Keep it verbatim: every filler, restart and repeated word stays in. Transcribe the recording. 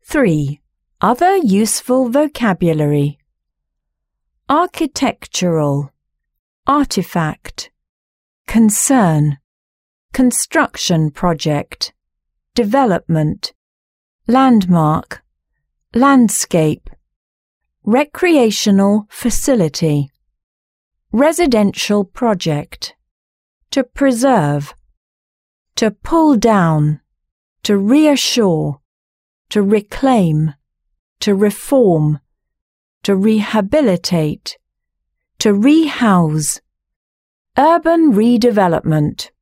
three. Other useful vocabulary. Architectural, artifact, concern, construction project, development, landmark, landscape, recreational facility, residential project, to preserve, to pull down, to reassure, to reclaim, to reform, to rehabilitate, to rehouse, urban redevelopment.